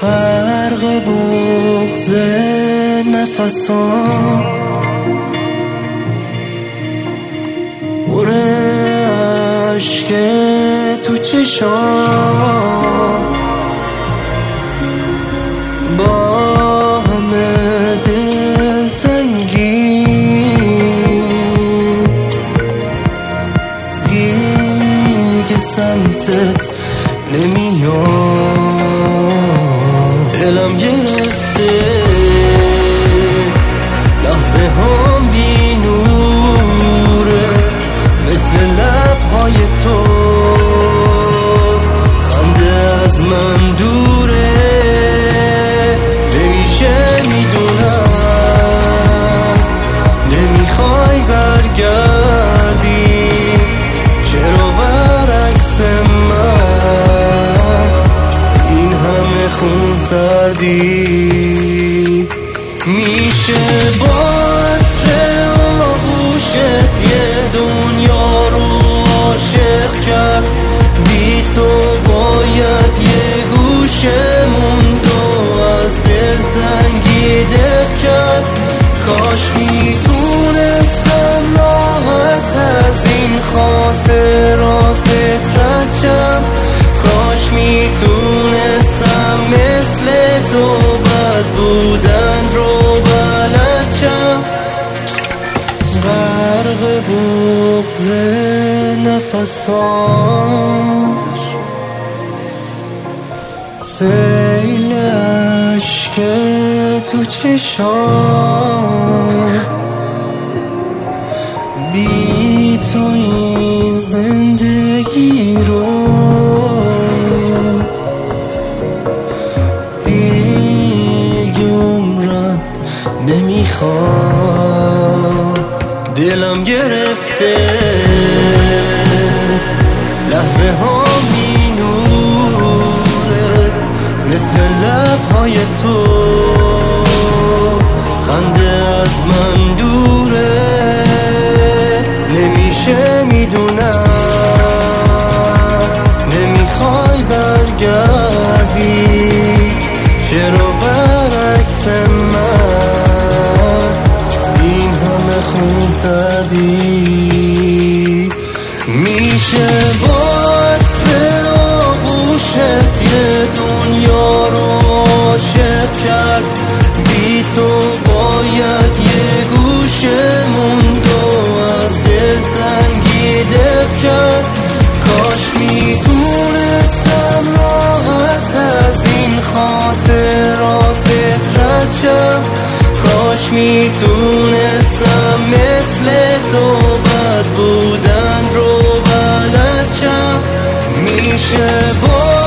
غرق بغض نفسام، پر عشق تو چشام، با همه دلتنگی دیگه سمتت نمیام. دلم گرفته لحظه هم بی نوره، مثل لبهای تو خنده از من دوره. نمیشه میدونم نمیخوای برگردی، چرا برعکس من این همه خون سردی؟ میشه با عطر آغوشت یه دنیا رو عاشق کرد، بی تو باید یه گوشه موند و از دلتنگی دق کرد. کاش میتونستم راحت از این خاطراتت رد شم، کاش میتونستم مثل تو بد بودن رو بلد شم. غرق بغض نفسام، سیل عشق تو چشام، بی تو این زندگی رو دیگه عمرم نمیخوام. دلم گرفته لحظه ها می نوره، مثل لبهای تو خنده از من دوره. نمیشه میدونم نمیخوای برگردی، چرا برعکس من این همه خون سردی؟ میشه با عطر آغوشت یه دنیا رو عاشق کرد، بی تو باید یه گوشه موند و از دلتنگی دق کرد. کاش میتونستم راحت از این خاطراتت رد شم، کاش میتونستم مثل تو بد بودن رو بلد شم. میشه با